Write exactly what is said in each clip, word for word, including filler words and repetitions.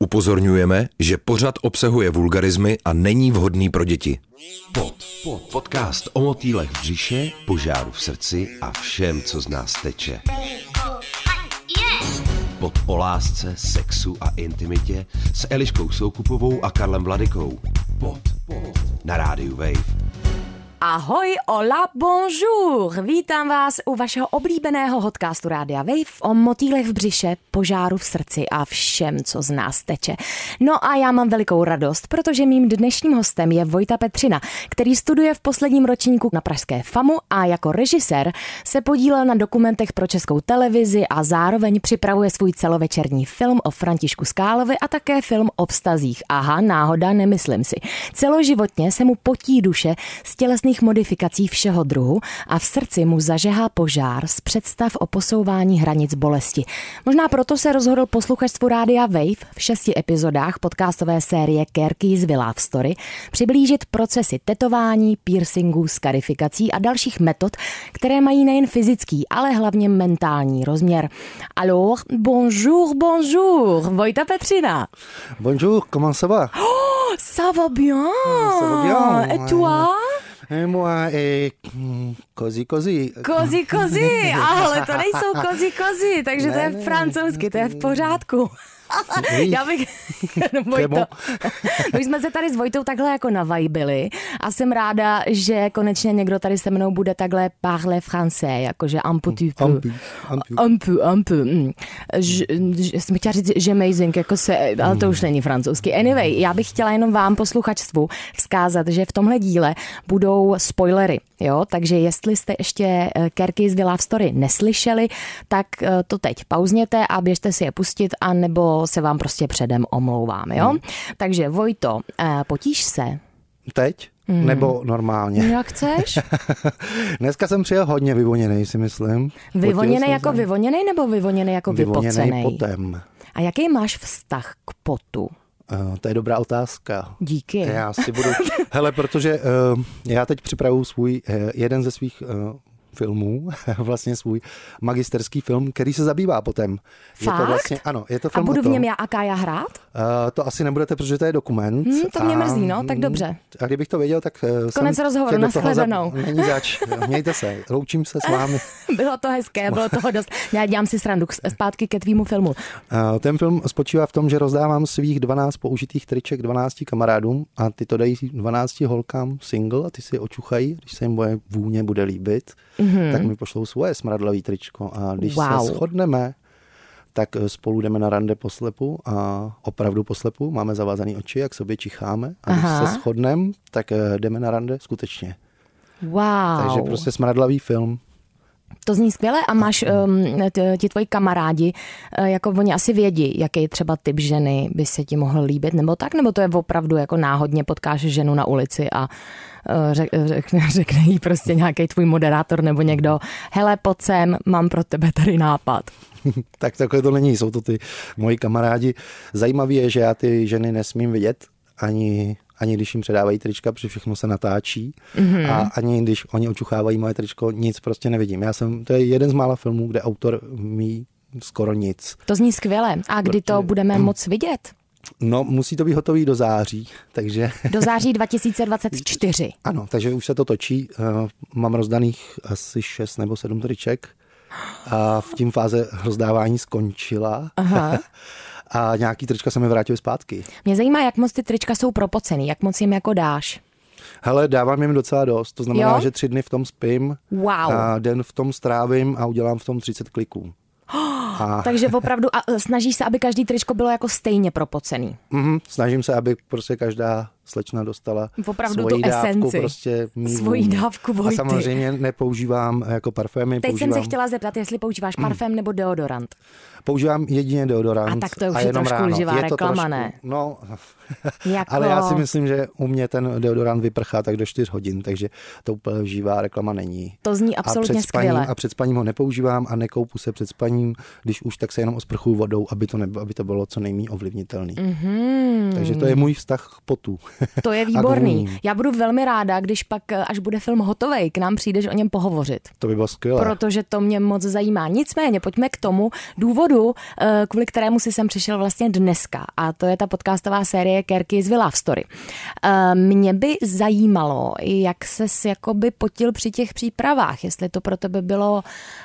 Upozorňujeme, že pořad obsahuje vulgarizmy a není vhodný pro děti. Pod, pod, podcast o motýlech v břiše, požáru v srdci a všem, co z nás teče. Pod o lásce, sexu a intimitě s Eliškou Soukupovou a Karlem Vladykou. Pod, pod, na rádiu Wave. Ahoj, hola, bonjour! Vítám vás u vašeho oblíbeného podcastu Rádia Wave o motýlech v břiše, požáru v srdci a všem, co z nás teče. No a já mám velikou radost, protože mým dnešním hostem je Vojta Petřina, který studuje v posledním ročníku na pražské FAMu a jako režisér se podílel na dokumentech pro Českou televizi a zároveň připravuje svůj celovečerní film o Františku Skálovi a také film o vztazích. Aha, náhoda, nemyslím si. Celoživotně se mu potí duše z tělesných modifikací všeho druhu a v srdci mu zažehá požár z představ o posouvání hranic bolesti. Možná proto se rozhodl posluchačstvu Rádia Wave v šesti epizodách podcastové série Kerky z Love Story přiblížit procesy tetování, piercingů, skarifikací a dalších metod, které mají nejen fyzický, ale hlavně mentální rozměr. Alors, bonjour, bonjour, Vojta Petřina. Bonjour, comment ça va? Oh, ça va bien. Ça va bien. Et toi? Et moi, et kozy, kozy. Kozy, kozy, ale to nejsou kozy, kozy, takže ne, to je francouzsky, to je v pořádku. Já bych... Vojto. My jsme se tady s Vojtou takhle jako navajbili a jsem ráda, že konečně někdo tady se mnou bude takhle parler français, jakože un peu, tu peux. Un peu, un peu. Jsem chtěla říct, že amazing, jako se, ale to už není francouzsky. Anyway, já bych chtěla jenom vám, posluchačstvu, vzkázat, že v tomhle díle budou spoilery, jo, takže jestli jste ještě Kerky z Love Story neslyšeli, tak to teď pauzněte a běžte si je pustit, anebo se vám prostě předem omlouvám, jo? Hmm. Takže Vojto, potíš se? Teď? Hmm. Nebo normálně? Jak chceš? Dneska jsem přijel hodně vyvoněnej, si myslím. Vyvoněnej jako se... vyvoněnej nebo vyvoněnej jako vypocenej? Vyvoněnej potem. A jaký máš vztah k potu? Uh, to je dobrá otázka. Díky. Já si budu... Hele, protože uh, já teď připravuju svůj, uh, jeden ze svých... Uh, filmů, vlastně svůj magisterský film, který se zabývá potom. Fakt? Je to vlastně, ano, je to film. A budu o tom, v něm já a Kája hrát? Uh, to asi nebudete, protože to je dokument. Hmm, to mě a, mrzí, no, tak dobře. A kdybych to věděl, tak uh, konec rozhovoru, nashledanou. Za... Není zač, mějte se, loučím se s vámi. Bylo to hezké, bylo toho dost. Já dělám si srandu zpátky ke tvýmu filmu. Uh, ten film spočívá v tom, že rozdávám svých dvanáct použitých triček dvanácti kamarádům a ty to dají dvanácti holkám single a ty si je očuchají, když se jim moje vůně bude líbit, mm-hmm. tak mi pošlou svoje smradlavý tričko a když wow. se shodneme, tak spolu jdeme na rande poslepu a opravdu poslepu, máme zavázaný oči, jak sobě čicháme a Aha. když se shodneme, tak jdeme na rande skutečně. Wow. Takže prostě smradlavý film. To zní skvěle a máš um, ti tvoji kamarádi, uh, jako oni asi vědí, jaký třeba typ ženy by se ti mohl líbit, nebo tak, nebo to je opravdu jako náhodně potkáš ženu na ulici a uh, řek, řekne, řekne jí prostě nějaký tvůj moderátor nebo někdo, hele, pojď sem, mám pro tebe tady nápad. Tak takhle to není, jsou to ty moji kamarádi. Zajímavé je, že já ty ženy nesmím vidět, ani... ani když jim předávají trička, protože všechno se natáčí mm-hmm. a ani když oni očuchávají moje tričko, nic prostě nevidím. Já jsem, to je jeden z mála filmů, kde autor mí skoro nic. To zní skvěle. A kdy to budeme moc vidět? No, musí to být hotový do září, takže... Do září dva tisíce dvacet čtyři. Ano, takže už se to točí. Mám rozdaných asi šest nebo sedm triček a v tím fáze rozdávání skončila. Aha. A nějaký trička se mi vrátily zpátky. Mě zajímá, jak moc ty trička jsou propocený, jak moc jim jako dáš. Hele, dávám jim docela dost, to znamená, jo? že tři dny v tom spím, wow. a den v tom strávím a udělám v tom třicet kliků. A... Takže opravdu a snažíš se, aby každý tričko bylo jako stejně propocený. Mm-hmm, snažím se, aby prostě každá slečna dostala opravdu svoji tu dávku. Esenci. Prostě svoji dávku, Vojty. A samozřejmě nepoužívám jako parfémy. Teď používám... jsem se chtěla zeptat, jestli používáš parfém mm. nebo deodorant. Používám jedině deodorant. A tak to je už je trošku lživá reklama, trošku, ne? No, jako... ale já si myslím, že u mě ten deodorant vyprchá tak do čtyř hodin, takže to úplně živá reklama není. To zní absolutně a skvěle. Spaním, a před spaním ho nepoužívám a nekoupu se před spaním, když už tak se jenom osprchuju vodou, aby to, nebylo, aby to bylo co nejméně ovlivnitelný. Mm-hmm. Takže to je můj vztah k potu. To je výborný. Já budu velmi ráda, když pak, až bude film hotovej, k nám přijdeš o něm pohovořit. To by bylo skvělé. Protože to mě moc zajímá. Nicméně, pojďme k tomu důvodu, kvůli kterému si sem přišel vlastně dneska. A to je ta podcastová série Kerky's Love Story. Mě by zajímalo, jak ses jakoby potil při těch přípravách, jestli to pro tebe bylo...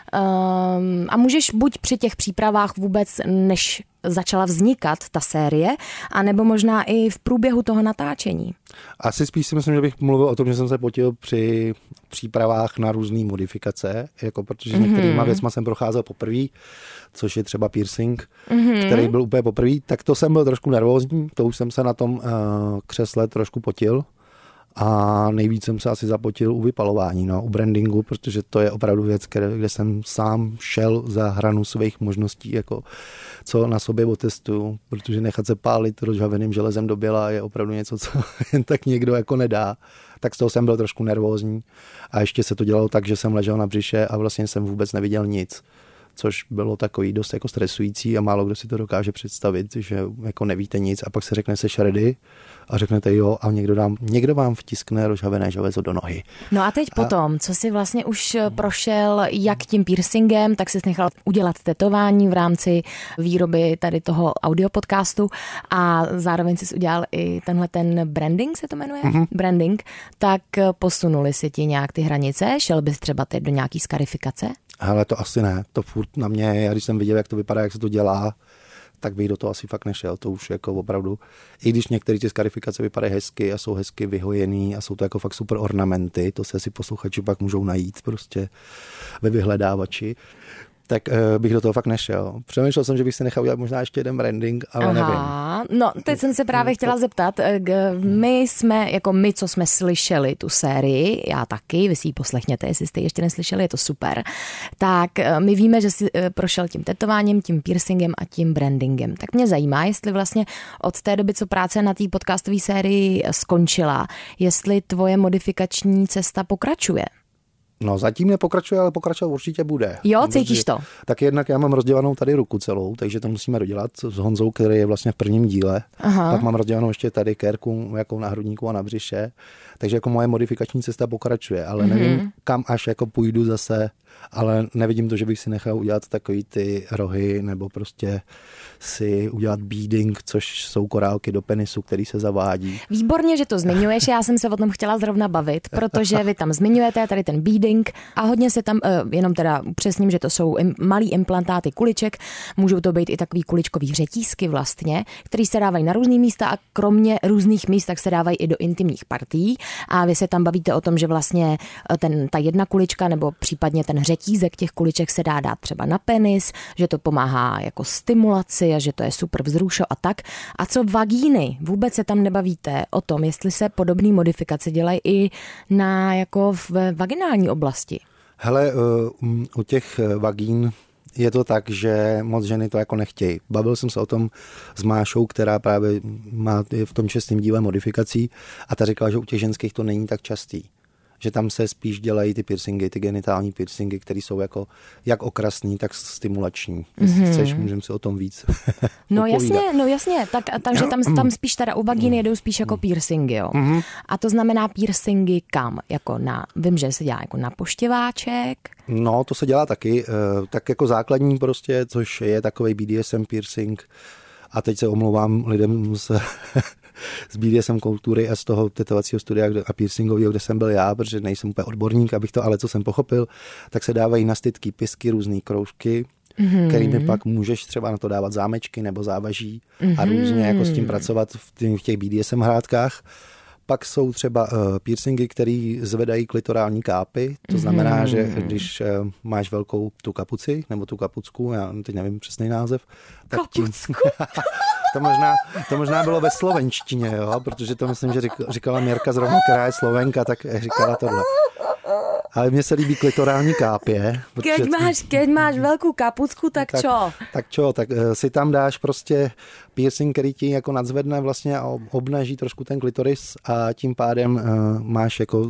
Um, a můžeš buď při těch přípravách vůbec, než začala vznikat ta série, anebo možná i v průběhu toho natáčení. Asi spíš si myslím, že bych mluvil o tom, že jsem se potil při přípravách na různé modifikace, jako protože s některýma mm-hmm. věcma jsem procházel poprvé, což je třeba piercing, mm-hmm. který byl úplně poprvé, tak to jsem byl trošku nervózní, to už jsem se na tom uh, křesle trošku potil. A nejvíc jsem se asi zapotil u vypalování, no, u brandingu, protože to je opravdu věc, kde, kde jsem sám šel za hranu svých možností, jako co na sobě otestuju, protože nechat se pálit rozžhaveným železem do běla je opravdu něco, co jen tak někdo jako nedá. Tak z toho jsem byl trošku nervózní a ještě se to dělalo tak, že jsem ležel na břiše a vlastně jsem vůbec neviděl nic, což bylo takový dost jako stresující a málo kdo si to dokáže představit, že jako nevíte nic a pak se řekne seš ready a řeknete jo a někdo, dám, někdo vám vtiskne rozžhavené železo do nohy. No a teď a... potom, co jsi vlastně už prošel jak tím piercingem, tak jsi nechal udělat tetování v rámci výroby tady toho audiopodcastu a zároveň jsi udělal i tenhle ten branding, se to jmenuje? Mm-hmm. Branding. Tak posunuli si ti nějak ty hranice? Šel bys třeba teď do nějaký skarifikace? Hele, to asi ne, to furt na mě, já když jsem viděl, jak to vypadá, jak se to dělá, tak bych do toho asi fakt nešel, to už jako opravdu, i když některé ty skarifikace vypadají hezky a jsou hezky vyhojený a jsou to jako fakt super ornamenty, to se asi posluchači pak můžou najít prostě ve vyhledávači, tak uh, bych do toho fakt nešel. Přemýšlel jsem, že bych si nechal udělat možná ještě jeden branding, ale Aha. nevím. No, teď jsem se právě chtěla zeptat, my jsme, jako my, co jsme slyšeli tu sérii, já taky, vy si ji poslechněte, jestli jste ji ještě neslyšeli, je to super, tak my víme, že jsi prošel tím tetováním, tím piercingem a tím brandingem. Tak mě zajímá, jestli vlastně od té doby, co práce na té podcastové sérii skončila, jestli tvoje modifikační cesta pokračuje. No zatím nepokračuje, ale pokračovat určitě bude. Jo, cítíš to? Tak jednak já mám rozdělanou tady ruku celou, takže to musíme dodělat s Honzou, který je vlastně v prvním díle. Aha. Pak mám rozdělanou ještě tady kérku jako na hrudníku a na břiše. Takže jako moje modifikační cesta pokračuje, ale mm-hmm. nevím, kam až jako půjdu zase, ale nevidím to, že bych si nechal udělat takový ty rohy nebo prostě si udělat beading, což jsou korálky do penisu, který se zavádí. Výborně, že to zmiňuješ, já jsem se o tom chtěla zrovna bavit, protože vy tam zmiňujete tady ten beading a hodně se tam, jenom teda upřesním, že to jsou malý implantáty kuliček, můžou to být i takový kuličkový řetízky vlastně, který se dávají na různý místa a kromě různých míst tak se dávají i do intimních partií a vy se tam bavíte o tom, že vlastně ten, ta jedna kulička nebo případně ten řetízek těch kuliček se dá dát třeba na penis, že to pomáhá jako stimulaci a že to je super vzrušo a tak. A co vagíny? Vůbec se tam nebavíte o tom, jestli se podobné modifikace dělají i na jako v vaginální oblasti? Hele, u těch vagín je to tak, že moc ženy to jako nechtějí. Bavil jsem se o tom s Mášou, která právě má v tom šestém díle modifikací a ta říkala, že u těch ženských to není tak častý. Že tam se spíš dělají ty piercingy, ty genitální piercingy, které jsou jako jak okrasný, tak stimulační. Jestli mm-hmm. chceš, můžeme si o tom víc No jasně, no jasně, tak, takže tam, tam spíš teda u vagíny jedou spíš jako piercingy, jo. Mm-hmm. A to znamená piercingy kam? Jako na, vím, že se dělá jako na poštěváček. No, to se dělá taky, tak jako základní prostě, což je takovej B D S M piercing. A teď se omlouvám lidem z, z B D S M kultury a z toho tetovacího studia a piercingového, kde jsem byl já, protože nejsem úplně odborník, abych to, ale co jsem pochopil, tak se dávají na stytky pisky, různý kroužky, mm-hmm. kterými pak můžeš třeba na to dávat zámečky nebo závaží mm-hmm. a různě jako s tím pracovat v těch B D S M hrádkách. Pak jsou třeba uh, piercingy, které zvedají klitorální kápy. To znamená, mm. že když uh, máš velkou tu kapuci, nebo tu kapucku, já teď nevím přesný název. Tak kapucku? Tím, to, možná, to možná bylo ve slovenštině, jo? Protože to myslím, že říkala Mirka zrovna, která je Slovenka, tak říkala tohle. Ale mně se líbí klitorální kápě. Keď máš, keď máš velkou kapucku, tak, tak čo? Tak čo, tak uh, si tam dáš prostě piercing, který ti jako nadzvedne vlastně a obnaží trošku ten klitoris a tím pádem uh, máš jako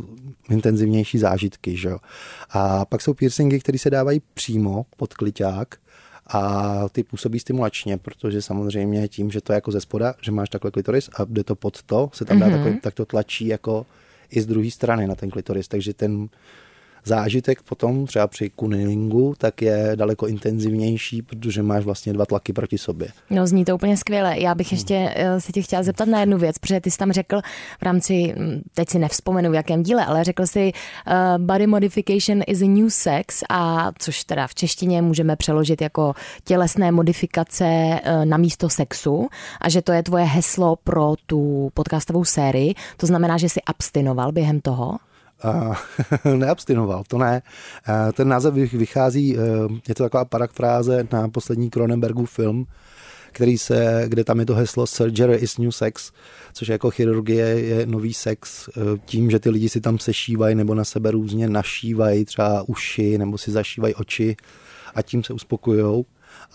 intenzivnější zážitky, že jo. A pak jsou piercingy, které se dávají přímo pod kliťák a ty působí stimulačně, protože samozřejmě tím, že to je jako ze spoda, že máš takhle klitoris a jde to pod to, se tam dá mm-hmm. takový, tak to tlačí jako i z druhé strany na ten klitoris, takže ten zážitek potom třeba při kunilingu tak je daleko intenzivnější, protože máš vlastně dva tlaky proti sobě. No, zní to úplně skvěle. Já bych ještě se tě chtěla zeptat na jednu věc, protože ty jsi tam řekl v rámci, teď si nevzpomenu v jakém díle, ale řekl jsi uh, body modification is a new sex, a což teda v češtině můžeme přeložit jako tělesné modifikace uh, na místo sexu, a že to je tvoje heslo pro tu podcastovou sérii. To znamená, že jsi abstinoval během toho? Uh, neabstinoval, to ne. Uh, ten název vychází, uh, je to taková parafráze na poslední Cronenbergův film, který se, kde tam je to heslo Surgery is new sex, což jako chirurgie je nový sex, uh, tím, že ty lidi si tam sešívají nebo na sebe různě našívají třeba uši nebo si zašívají oči a tím se uspokojujou.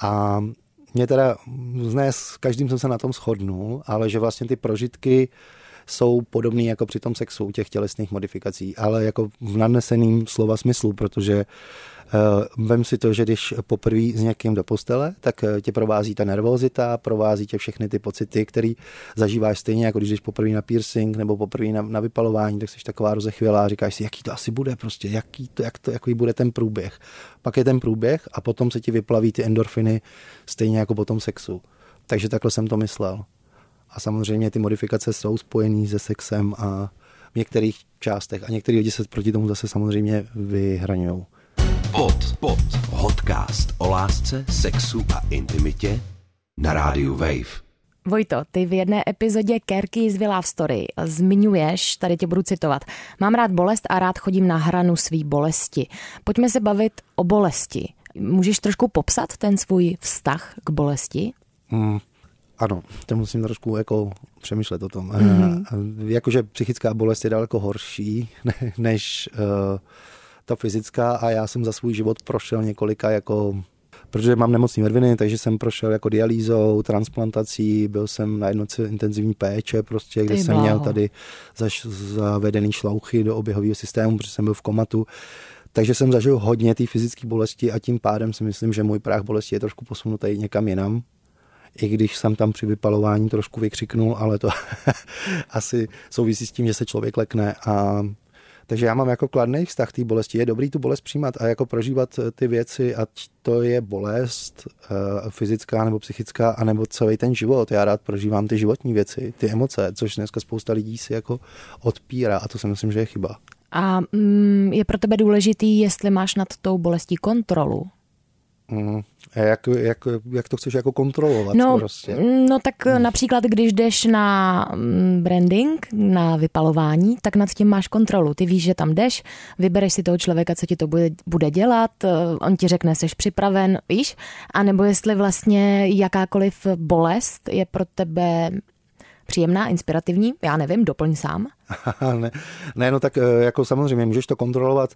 A mě teda, ne, s každým jsem se na tom shodnul, ale že vlastně ty prožitky jsou podobný jako při tom sexu těch tělesných modifikací, ale jako v nadneseným slova smyslu, protože uh, vem si to, že když poprvé s někým do postele, tak uh, tě provází ta nervózita, provází tě všechny ty pocity, které zažíváš stejně, jako když jdeš poprvé na piercing nebo poprvé na, na vypalování, tak jsi taková rozechvělá a říkáš si, jaký to asi bude prostě, jaký to, jak to, jaký bude ten průběh. Pak je ten průběh a potom se ti vyplaví ty endorfiny stejně jako po tom sexu. Takže takhle jsem to myslel. A samozřejmě ty modifikace jsou spojený se sexem a v některých částech. A některý lidi se proti tomu zase samozřejmě vyhraňují. Pod, pod, podcast o lásce, sexu a intimitě na rádiu Wave. Vojto, ty v jedné epizodě Kerky's Love Story zmiňuješ, tady tě budu citovat, mám rád bolest a rád chodím na hranu svý bolesti. Pojďme se bavit o bolesti. Můžeš trošku popsat ten svůj vztah k bolesti? Hmm. Ano, to musím trošku jako přemýšlet o tom. Mm-hmm. Jakože psychická bolest je daleko horší než uh, ta fyzická a já jsem za svůj život prošel několika jako, protože mám nemocný mrviny, takže jsem prošel jako dialýzou, transplantací, byl jsem na jednotce intenzivní péče, prostě, kde Ty jsem bláho. měl tady zaš, zavedený šlouchy do oběhového systému, protože jsem byl v komatu. Takže jsem zažil hodně té fyzické bolesti a tím pádem si myslím, že můj práh bolesti je trošku posunutý někam jinam. I když jsem tam při vypalování trošku vykřiknul, ale to asi souvisí s tím, že se člověk lekne. A takže já mám jako kladný vztah té bolesti. Je dobrý tu bolest přijímat a jako prožívat ty věci, ať to je bolest uh, fyzická nebo psychická, anebo celý ten život. Já rád prožívám ty životní věci, ty emoce, což dneska spousta lidí si jako odpírá a to si myslím, že je chyba. A mm, je pro tebe důležitý, jestli máš nad tou bolestí kontrolu? Mm, jak, jak, jak to chceš jako kontrolovat? No, prostě? no tak hmm. například, když jdeš na branding, na vypalování, tak nad tím máš kontrolu. Ty víš, že tam jdeš, vybereš si toho člověka, co ti to bude, bude dělat, on ti řekne, jsi připraven, víš? A nebo jestli vlastně jakákoliv bolest je pro tebe příjemná, inspirativní, já nevím, doplň sám. ne, ne, no tak jako samozřejmě můžeš to kontrolovat.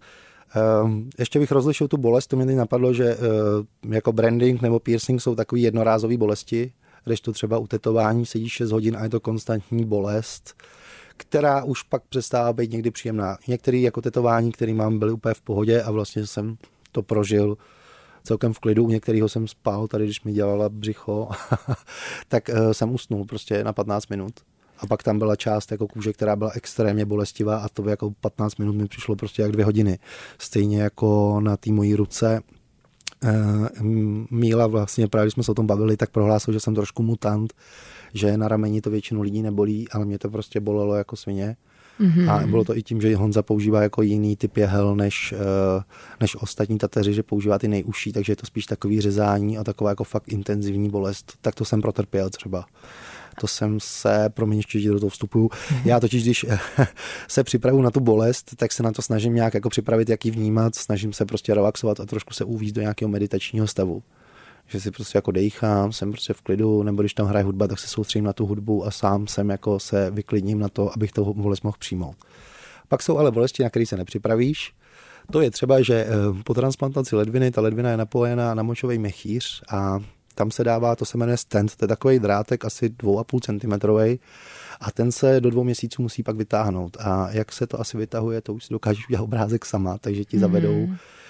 Um, ještě bych rozlišil tu bolest, to mě teď napadlo, že uh, jako branding nebo piercing jsou takový jednorázový bolesti, když to třeba u tetování sedíš šest hodin a je to konstantní bolest, která už pak přestává být někdy příjemná. Některé jako tetování, které mám, byly úplně v pohodě a vlastně jsem to prožil celkem v klidu. U některého jsem spal, tady když mi dělala břicho, tak uh, jsem usnul prostě na patnáct minut. A pak tam byla část jako kůže, která byla extrémně bolestivá a to jako patnáct minut mi přišlo prostě jak dvě hodiny. Stejně jako na té mojí ruce. Míla vlastně, právě když jsme se o tom bavili, tak prohlásil, že jsem trošku mutant, že na rameni to většinu lidí nebolí, ale mě to prostě bolelo jako svině. Mm-hmm. A bylo to i tím, že Honza používá jako jiný typ jehel než, než ostatní tateři, že používá ty nejužší, takže je to spíš takový řezání a taková jako fakt intenzivní bolest. Tak to jsem protrpěl třeba. To jsem se, promiň, ještě do toho vstupuju. Já totiž, když se připravu na tu bolest, tak se na to snažím nějak jako připravit, jak ji vnímat, snažím se prostě relaxovat a trošku se uvízt do nějakého meditačního stavu. Že si prostě jako dejchám, jsem prostě v klidu, nebo když tam hraje hudba, tak se soustředím na tu hudbu a sám jsem jako se vyklidním na to, abych toho bolest mohl přijmout. Pak jsou ale bolesti, na které se nepřipravíš. To je třeba, že po transplantaci ledviny, ta ledvina je napojená na močový měchýř a tam se dává, to se jmenuje stent, to je takový drátek asi dva a půl centimetrovej a ten se do dvou měsíců musí pak vytáhnout. A jak se to asi vytahuje, to už si dokážeš udělat obrázek sama, takže ti zavedou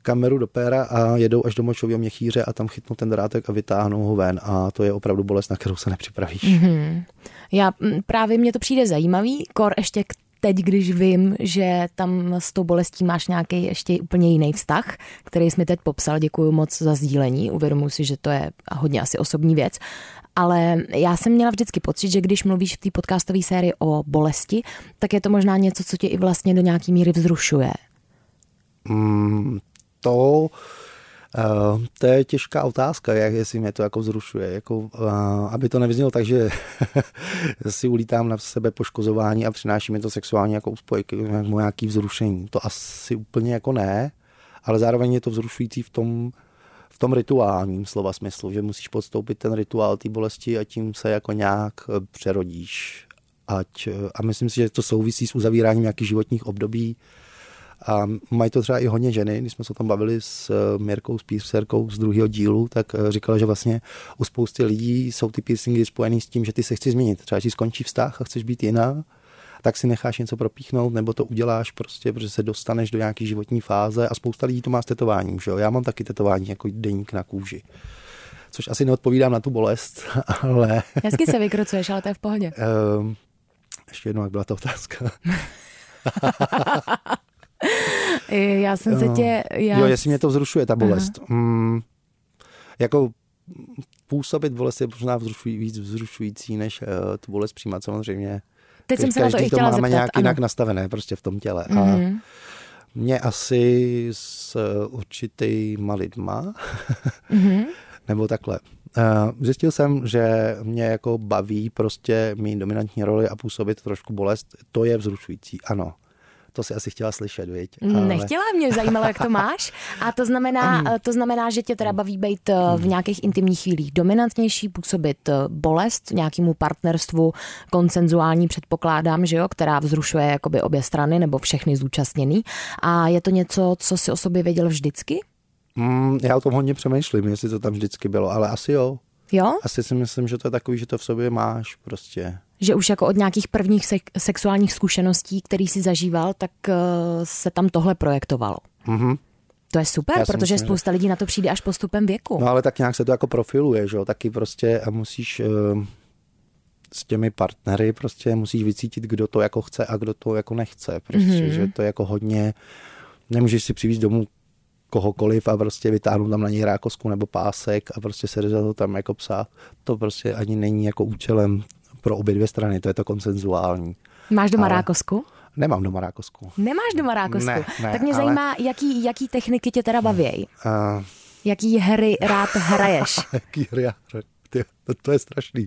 kameru do péra a jedou až do močového měchýře a tam chytnou ten drátek a vytáhnou ho ven a to je opravdu bolest, na kterou se nepřipravíš. Mm-hmm. Já právě mně to přijde zajímavý, kor ještě k teď, když vím, že tam s tou bolestí máš nějaký ještě úplně jiný vztah, který jsi mi teď popsal, děkuji moc za sdílení, uvědomuji si, že to je hodně asi osobní věc, ale já jsem měla vždycky pocit, že když mluvíš v té podcastové sérii o bolesti, tak je to možná něco, co tě i vlastně do nějaký míry vzrušuje. Mm, to... Uh, to je těžká otázka, jak jestli mě to jako vzrušuje. Jako, uh, aby to nevyznělo tak, že si ulítám na sebe poškozování a přináší mi to sexuální jako úspojky, jako nějaký vzrušení. To asi úplně jako ne, ale zároveň je to vzrušující v tom, v tom rituálním slova smyslu, že musíš podstoupit ten rituál té bolesti a tím se jako nějak přerodíš. Ať, a myslím si, že to souvisí s uzavíráním nějakých životních období. A mají to třeba i hodně ženy, když jsme se o tom bavili s Mirkou, s písérkou z druhého dílu, tak říkala, že vlastně u spousty lidí jsou ty piercingy spojený s tím, že ty se chci změnit. Třeba když skončí vztah a chceš být jiná, tak si necháš něco propíchnout, nebo to uděláš prostě, protože se dostaneš do nějaké životní fáze a spousta lidí to má s tetováním. Že jo? Já mám taky tetování jako deník na kůži. Což asi neodpovídám na tu bolest, ale... Hezky se vykrucuješ, ale to je v pohodě. um, ještě jednou, jak byla ta otázka. Já jsem se tě... Já... Jo, jestli mě to vzrušuje, ta bolest. Mm, jako působit bolest je možná vzrušují, víc vzrušující, než uh, tu bolest přijímat samozřejmě. Teď jsem se na to i chtěla to máme zeptat. nějak ano. jinak nastavené prostě v tom těle. Mm-hmm. A mě asi s určitýma lidma, mm-hmm. nebo takhle. Uh, zjistil jsem, že mě jako baví prostě mít dominantní roli a působit trošku bolest. To je vzrušující, ano. To si asi chtěla slyšet, viď? Ale... Nechtěla, mě zajímalo, jak to máš. A to znamená, to znamená, že tě teda baví být v nějakých intimních chvílích dominantnější, působit bolest nějakému partnerstvu konsenzuální, předpokládám, že jo, která vzrušuje jakoby obě strany nebo všechny zúčastněný. A je to něco, co si o sobě věděl vždycky? Mm, já o tom hodně přemýšlím, jestli to tam vždycky bylo, ale asi jo. Jo? Asi si myslím, že to je takový, že to v sobě máš prostě. Že už jako od nějakých prvních se- sexuálních zkušeností, který si zažíval, tak uh, se tam tohle projektovalo. Mm-hmm. To je super, Já protože myslím, spousta že... lidí na to přijde až postupem věku. No ale tak nějak se to jako profiluje, že jo, taky prostě a musíš uh, s těmi partnery prostě musíš vycítit, kdo to jako chce a kdo to jako nechce. Prostě, mm-hmm. že to je jako hodně, nemůžeš si přivést domů kohokoliv a prostě vytáhnout tam na něj rákosku nebo pásek a prostě se to tam jako psát. To prostě ani není jako účelem pro obě dvě strany, to je to konsenzuální. Máš doma ale... rákosku? Nemám doma rákosku. Nemáš doma rákosku? Ne, ne, tak mě ale... zajímá, jaký, jaký techniky tě teda bavějí. Uh... Jaký hry rád hraješ? Jaký hry já hraju? To, to je strašný.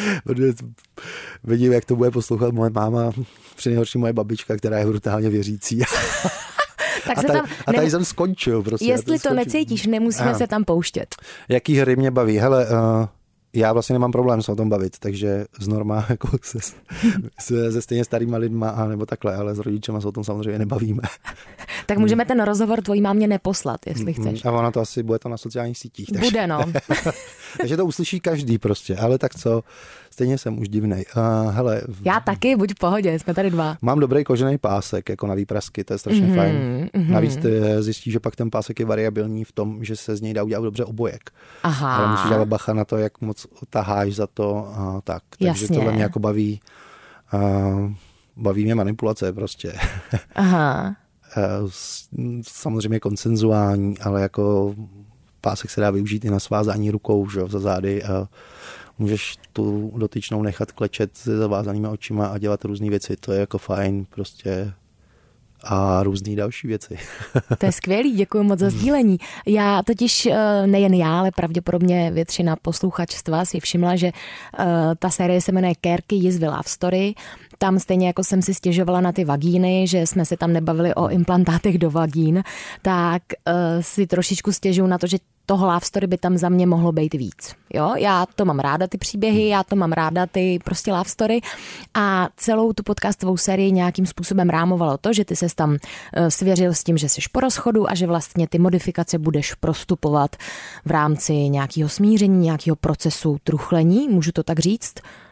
Vidím, jak to bude poslouchat moje máma, přinejhorší moje babička, která je brutálně věřící. Tak a, se tady, tam a tady jsem skončil. Prostě, jestli to skončil. necítíš, nemusíme ano. se tam pouštět. Jaký hry mě baví? Hele, uh, já vlastně nemám problém se o tom bavit, takže z norma jako se, se, se stejně starýma lidma a nebo takhle, ale s rodičema se o tom samozřejmě nebavíme. Tak můžeme ten rozhovor tvojí mámě neposlat, jestli chceš. A ona to asi bude to na sociálních sítích. Takže, bude, no. takže to uslyší každý prostě, ale tak co, stejně jsem už divnej. Uh, hele, já taky, buď v pohodě, jsme tady dva. Mám dobrý kožený pásek, jako na výprasky, to je strašně mm-hmm, fajn. Mm-hmm. Navíc ty zjistíš, že pak ten pásek je variabilní v tom, že se z něj dá udělat dobře obojek. Aha. Ale musíš dávat bacha na to, jak moc taháš za to a tak. Takže jasně. tohle mě jako baví. Uh, baví mě manipulace prostě. Aha. Samozřejmě konsenzuální, ale jako pásek se dá využít i na svázání rukou, že, za zády a můžeš tu dotyčnou nechat klečet se zavázanýma očima a dělat různé věci, to je jako fajn prostě a různý další věci. To je skvělý, děkuji moc za sdílení. Já totiž, nejen já, ale pravděpodobně většina posluchačstva si všimla, že uh, ta série se jmenuje Kérky Jizvy Love Story. Tam stejně jako jsem si stěžovala na ty vagíny, že jsme se tam nebavili o implantátech do vagín, tak uh, si trošičku stěžuju na to, že toho love story by tam za mě mohlo být víc. Jo, já to mám ráda, ty příběhy, já to mám ráda, ty prostě love story a celou tu podcastovou sérii nějakým způsobem rámovalo to, že ty ses tam svěřil s tím, že jsi po rozchodu a že vlastně ty modifikace budeš prostupovat v rámci nějakého smíření, nějakého procesu truchlení, můžu to tak říct?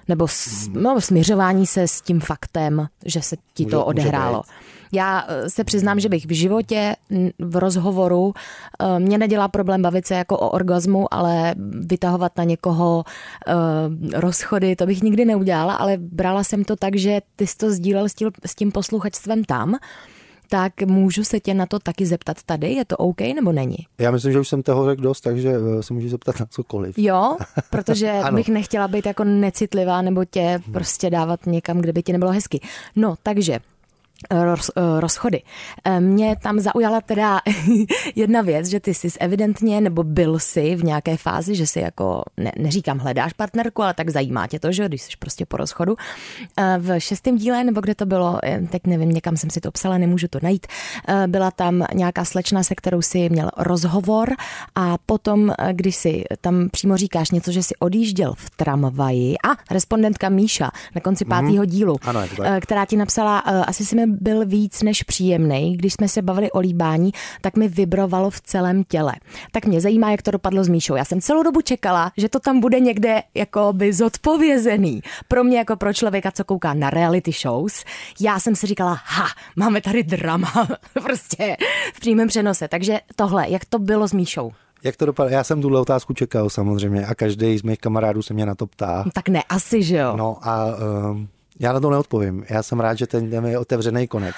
Nebo s, no, směřování se s tím faktem, že se ti může, to odehrálo. Já se přiznám, že bych v životě v rozhovoru, mě nedělá problém bavit se jako o orgazmu, ale vytahovat na někoho uh, rozchody, to bych nikdy neudělala, ale brala jsem to tak, že ty jsi to sdílel s tím, s tím posluchačstvem tam, tak můžu se tě na to taky zeptat tady, je to OK nebo není? Já myslím, že už jsem toho řekl dost, takže se můžu zeptat na cokoliv. Jo, protože bych nechtěla být jako necitlivá nebo tě prostě dávat někam, kde by ti nebylo hezky. No, takže Roz, rozchody. Mě tam zaujala teda jedna věc, že ty jsi evidentně, nebo byl jsi v nějaké fázi, že si jako, ne, neříkám hledáš partnerku, ale tak zajímá tě to, že když jsi prostě po rozchodu. V šestém díle, nebo kde to bylo, teď nevím, někam jsem si to psala, nemůžu to najít, byla tam nějaká slečna, se kterou si měl rozhovor a potom, když si tam přímo říkáš něco, že si odjížděl v tramvaji a respondentka Míša na konci pátého dílu, ano, která ti napsala, asi si mi byl víc než příjemný. Když jsme se bavili o líbání, tak mi vibrovalo v celém těle. Tak mě zajímá, jak to dopadlo s Míšou. Já jsem celou dobu čekala, že to tam bude někde jakoby zodpovězený. Pro mě jako pro člověka, co kouká na reality shows, já jsem si říkala, ha, máme tady drama, prostě v přímém přenose. Takže tohle, jak to bylo s Míšou? Jak to dopadlo? Já jsem tuhle otázku čekal samozřejmě a každý z mých kamarádů se mě na to ptá. Tak ne, asi, že jo? No a um, já na to neodpovím. Já jsem rád, že ten je otevřený konec.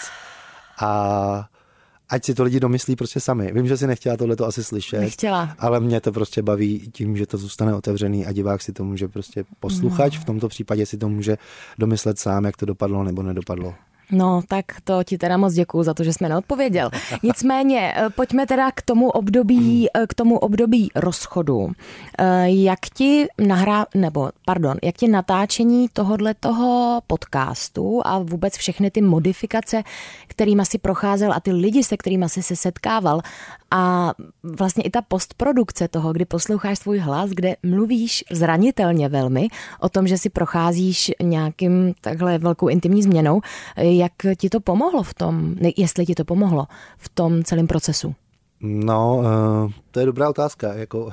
A ať si to lidi domyslí prostě sami. Vím, že si nechtěla tohleto asi slyšet. Nechtěla. Ale mě to prostě baví tím, že to zůstane otevřený a divák si to může prostě posluchač. V tomto případě si to může domyslet sám, jak to dopadlo nebo nedopadlo. No, tak to ti teda moc děkuju za to, že jsi mi neodpověděl. Nicméně, pojďme teda k tomu období, k tomu období rozchodu. Jak ti nahrá, nebo pardon, jak ti natáčení tohodletoho podcastu a vůbec všechny ty modifikace, kterýma si procházel a ty lidi, se kterýma si se setkával a vlastně i ta postprodukce toho, kdy posloucháš svůj hlas, kde mluvíš zranitelně velmi o tom, že si procházíš nějakým takhle velkou intimní změnou, jak ti to pomohlo v tom, jestli ti to pomohlo v tom celém procesu? No, to je dobrá otázka. Jako,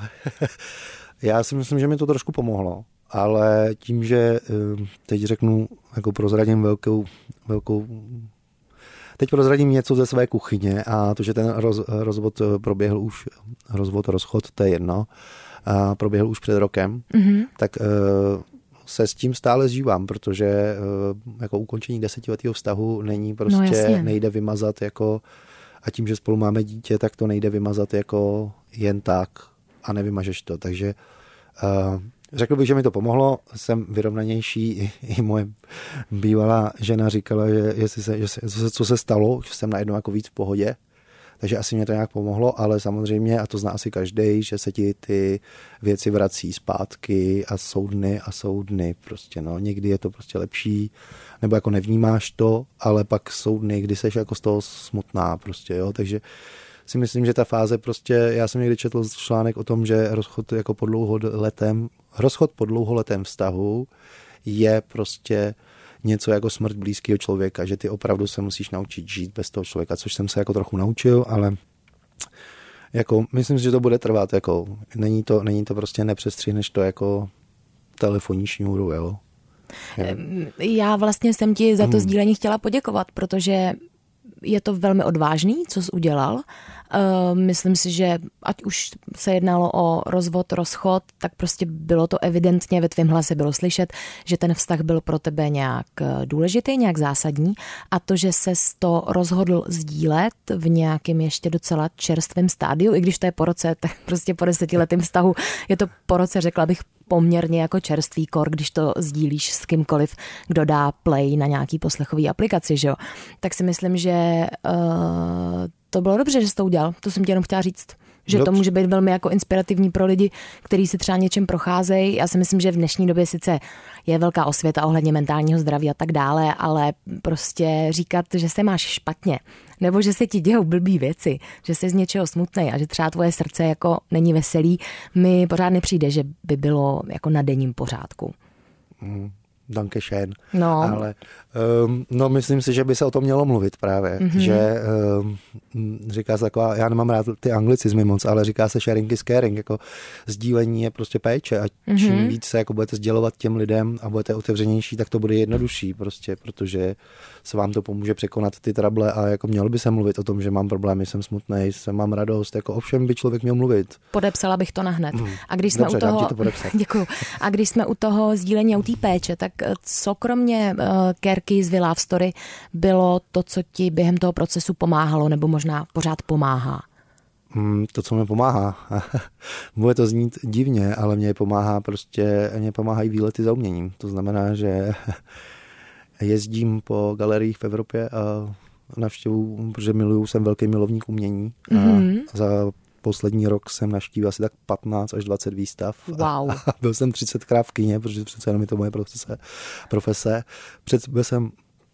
já si myslím, že mi to trošku pomohlo, ale tím, že teď řeknu, jako prozradím velkou, velkou Teď prozradím něco ze své kuchyně a to, že ten roz, rozvod proběhl už, rozvod, rozchod, to je jedno, a proběhl už před rokem, mm-hmm. tak se s tím stále zžívám, protože jako ukončení desetiletého vztahu není prostě, no, nejde vymazat jako, a tím, že spolu máme dítě, tak to nejde vymazat jako jen tak a nevymažeš to, takže uh, řekl bych, že mi to pomohlo, jsem vyrovnanější, i, i moje bývalá žena říkala, že, jestli se, že se, co se stalo, že jsem najednou jako víc v pohodě, takže asi mě to nějak pomohlo, ale samozřejmě, a to zná asi každý, že se ti ty věci vrací zpátky a jsou dny a jsou dny prostě, no, někdy je to prostě lepší, nebo jako nevnímáš to, ale pak jsou dny, kdy seš jako z toho smutná prostě, jo, takže si myslím, že ta fáze prostě, já jsem někdy četl článek o tom, že rozchod jako po dlouholetém, rozchod po dlouholetém vztahu je prostě něco jako smrt blízkého člověka, že ty opravdu se musíš naučit žít bez toho člověka, což jsem se jako trochu naučil, ale jako myslím si, že to bude trvat, jako není to, není to prostě nepřestřihneš to jako telefonní šňůru, jo. Je. Já vlastně jsem ti za to hmm. sdílení chtěla poděkovat, protože je to velmi odvážný, co jsi udělal. Uh, myslím si, že ať už se jednalo o rozvod, rozchod, tak prostě bylo to evidentně, ve tvém hlase bylo slyšet, že ten vztah byl pro tebe nějak důležitý, nějak zásadní a to, že ses to rozhodl sdílet v nějakém ještě docela čerstvém stádiu, i když to je po roce, tak prostě po desetiletém vztahu je to po roce, řekla bych, poměrně jako čerstvý kor, když to sdílíš s kýmkoliv, kdo dá play na nějaký poslechový aplikaci, že jo. Tak si myslím, že uh, to bylo dobře, že jsi to udělal. To jsem ti jenom chtěla říct. Že dobře. To může být velmi jako inspirativní pro lidi, kteří si třeba něčem procházejí. Já si myslím, že v dnešní době sice je velká osvěta ohledně mentálního zdraví a tak dále, ale prostě říkat, že se máš špatně, nebo že se ti dějou blbý věci, že jsi z něčeho smutnej a že třeba tvoje srdce jako není veselý, mi pořád nepřijde, že by bylo jako na denním pořádku. Mm, Danke schön. No. Ale um, no, myslím si, že by se o tom mělo mluvit právě, mm-hmm. že um, říká se taková, já nemám rád ty anglicizmy moc, ale říká se sharing is caring, jako sdílení je prostě péče a čím mm-hmm. víc se jako budete sdělovat těm lidem a budete otevřenější, tak to bude jednodušší prostě, protože se vám to pomůže překonat ty trable a jako mělo by se mluvit o tom, že mám problémy, jsem smutnej, jsem mám radost, jako o všem by člověk měl mluvit. Podepsala bych to nahned. Mm. A když jsme Dobře, u toho, dám ti to podepsat. Děkuju. A když jsme u toho sdílení a u té péče, tak co kromě uh, Kérky z We Love Story bylo to, co ti během toho procesu pomáhalo, nebo možná pořád pomáhá? Mm, to, co mi pomáhá. Bude to znít divně, ale mě pomáhá prostě, mě pomáhají výlety za uměním. To znamená, že jezdím po galeriích v Evropě a navštěvuju, protože miluju, jsem velký milovník umění. A mm-hmm. za poslední rok jsem navštívil asi tak patnáct až dvacet výstav. Wow. A byl jsem třicetkrát v kině, protože přece jenom je to moje profese. profese. Před, byl jsem,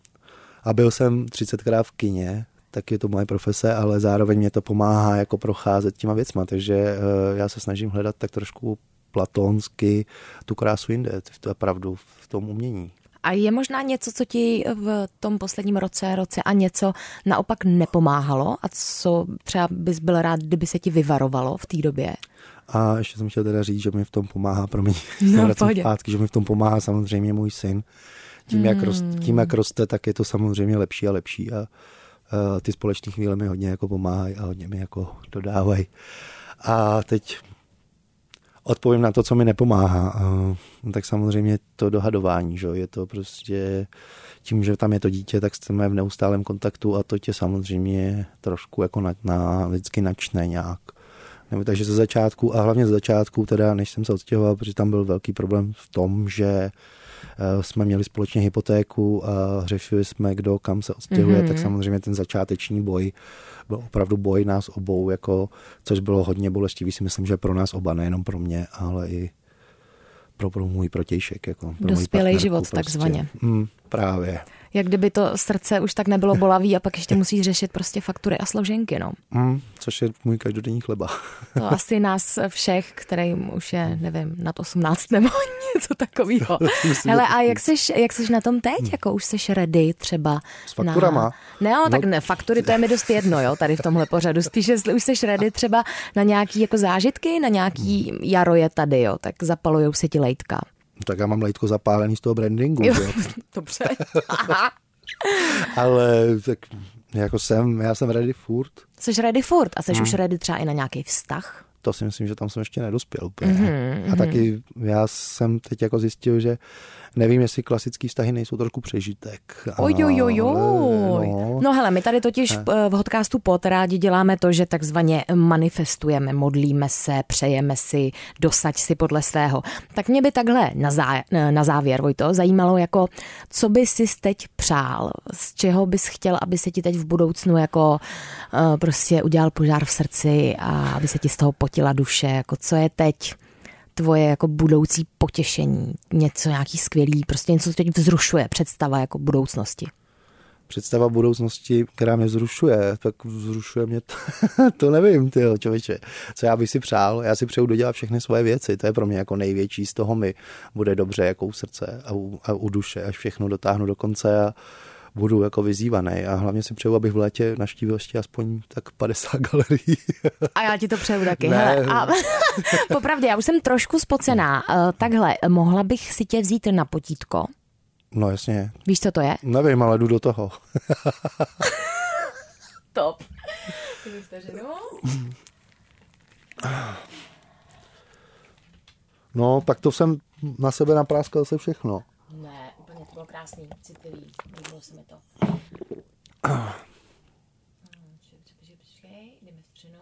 a byl jsem třicetkrát v kině, tak je to moje profese, ale zároveň mě to pomáhá jako procházet těma věcma, takže uh, já se snažím hledat tak trošku platonsky tu krásu jinde, to je pravdu v tom umění. A je možná něco, co ti v tom posledním roce, roce a něco naopak nepomáhalo a co třeba bys byl rád, kdyby se ti vyvarovalo v té době? A ještě jsem chtěl teda říct, že mi v tom pomáhá, pro mě, no, zpátky, že mi v tom pomáhá samozřejmě můj syn. Tím, hmm. jak roste, tím, jak roste, tak je to samozřejmě lepší a lepší a uh, ty společné chvíle mi hodně jako pomáhají a hodně mi jako dodávají. A teď odpovím na to, co mi nepomáhá. Uh, tak samozřejmě to dohadování, že? Je to prostě tím, že tam je to dítě, tak jsme v neustálém kontaktu a to tě samozřejmě trošku jako na, na, vždycky načne nějak. Nebo takže ze začátku a hlavně ze začátku, teda než jsem se odstěhoval, protože tam byl velký problém v tom, že uh, jsme měli společně hypotéku a řešili jsme, kdo kam se odstěhuje, mm-hmm. tak samozřejmě ten začáteční boj byl opravdu boj nás obou, jako, což bylo hodně bolestivý, si myslím, že pro nás oba, nejenom pro mě, ale i pro, pro můj protějšek. Jako, pro dospělý život, prostě. takzvaně. Mm, právě. Jak kdyby to srdce už tak nebylo bolavý a pak ještě musíš řešit prostě faktury a složenky, no. Mm, což je můj každodenní chleba. To asi nás všech, kterým už je, nevím, nad osmnáct nebo něco takového. Hele, a jak seš, jak seš na tom teď? Jako už seš ready třeba s fakturama? Na... Ne, no, tak ne, faktury to je mi dost jedno, jo, tady v tomhle pořadu. Spíš, jestli už seš ready třeba na nějaký jako zážitky, na nějaký jaro je tady, jo, tak zapalujou se ti lejtka. Tak já mám lejtko zapálený z toho brandingu. Jo, jo. Dobře. Ale tak jako jsem, já jsem ready furt. Jsi ready furt a jsi hmm. už ready třeba i na nějaký vztah? To si myslím, že tam jsem ještě nedospěl. Úplně. Mm-hmm. A taky já jsem teď jako zjistil, že nevím, jestli klasický vztahy nejsou trošku přežitek. Ojojojoj. No. no hele, my tady totiž v podcastu Pod rádi děláme to, že takzvaně manifestujeme, modlíme se, přejeme si, dosaď si podle svého. Tak mě by takhle na, zá, na závěr, Vojto, zajímalo, jako, co by si teď přál, z čeho bys chtěl, aby se ti teď v budoucnu jako uh, prostě udělal požár v srdci a aby se ti z toho potila duše, jako co je teď tvoje jako budoucí potěšení, něco nějaký skvělý, prostě něco, co tě vzrušuje, představa jako budoucnosti. Představa budoucnosti, která mě vzrušuje, tak vzrušuje mě, to, to nevím, tyjo, člověče, co já bych si přál, já si přeju dodělat všechny svoje věci, to je pro mě jako největší, z toho mi bude dobře jako u srdce a u, a u duše, až všechno dotáhnu do konce a budu jako vyzývaný a hlavně si přeju, abych v létě navštívil ještě aspoň tak padesát galerií. A já ti to přeju taky. Hele, a popravdě, já už jsem trošku spocená. Takhle, mohla bych si tě vzít na potítko? No jasně. Víš, co to je? Nevím, ale jdu do toho. Top. No, tak to jsem na sebe napráskal se všechno. Ne, úplně to bylo krásný, citlivý, líbilo se mi to. Počkej, jdeme vpřenu.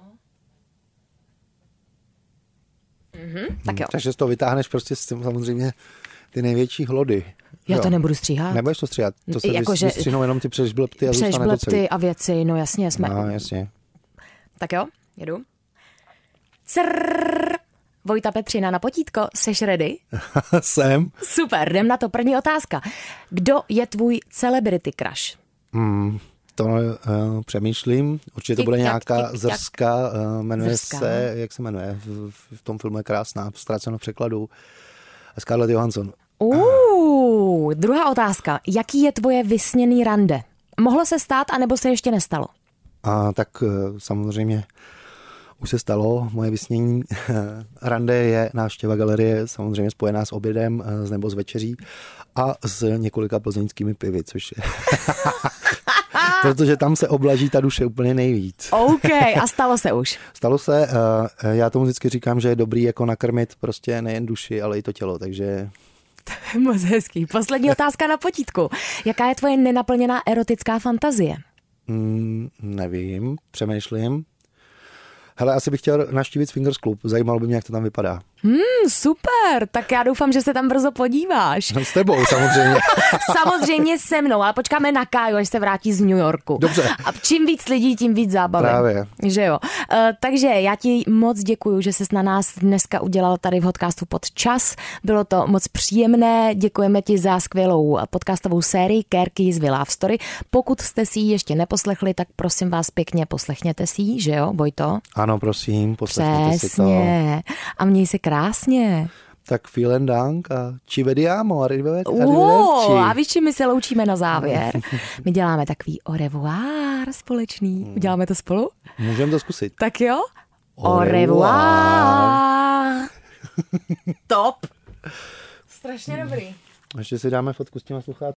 Mhm, tak jo. Takže z toho vytáhneš prostě s tím samozřejmě ty největší hlody. Já to nebudu stříhat. Nebudeš to stříhat. To se jako, vystřihnou jenom ty přežblbty a zůstane to celý. Přežblbty a věci, no jasně. Jsme... No, jasně. Tak jo, jedu. Crrrr. Vojta Petřina na potítko, seš ready? Jsem. Super, jdem na to. První otázka. Kdo je tvůj celebrity crush? Hmm, to uh, přemýšlím. Určitě to bude nějaká zrska. Uh, jmenuje zrska. se, jak se jmenuje? V, v tom filmu je krásná, ztráceno v překladu. Scarlett Johansson. Uh, Druhá otázka. Jaký je tvoje vysněný rande? Mohlo se stát, anebo se ještě nestalo? A tak samozřejmě už se stalo. Moje vysnění rande je návštěva galerie, samozřejmě spojená s obědem nebo s večeří a s několika plzeňskými pivy, což je... Protože tam se oblaží ta duše úplně nejvíc. OK, a stalo se už? Stalo se, já tomu vždycky říkám, že je dobrý jako nakrmit prostě nejen duši, ale i to tělo, takže... To je moc hezký. Poslední otázka na potítku. Jaká je tvoje nenaplněná erotická fantazie? Mm, nevím, přemýšlím. Hele, asi bych chtěl navštívit Swingers Club, zajímalo by mě, jak to tam vypadá. Hmm, super, tak já doufám, že se tam brzo podíváš. No, s tebou samozřejmě. Samozřejmě se mnou, ale počkáme na Káju, až se vrátí z New Yorku. Dobře. A čím víc lidí, tím víc zábavy. Právě. Že jo. Uh, takže já ti moc děkuju, že jsi na nás dneska udělal tady v podcastu pod čas. Bylo to moc příjemné, děkujeme ti za skvělou podcastovou sérii Care Keys We Love Story. Pokud jste si ji ještě neposlechli, tak prosím vás pěkně poslechněte si ji, že jo, Vojto? Ano, prosím, poslechněte si to. Přesně. A měj se krásně. Tak vielen Dank a ci vediamo, arrivederci. Wow, a víš, čím my se loučíme na závěr? My děláme takový au revoir společný. Uděláme to spolu? Můžeme to zkusit. Tak jo? Au Au revoir. Top. Strašně dobrý. Ještě si dáme fotku s těma sluchátkama.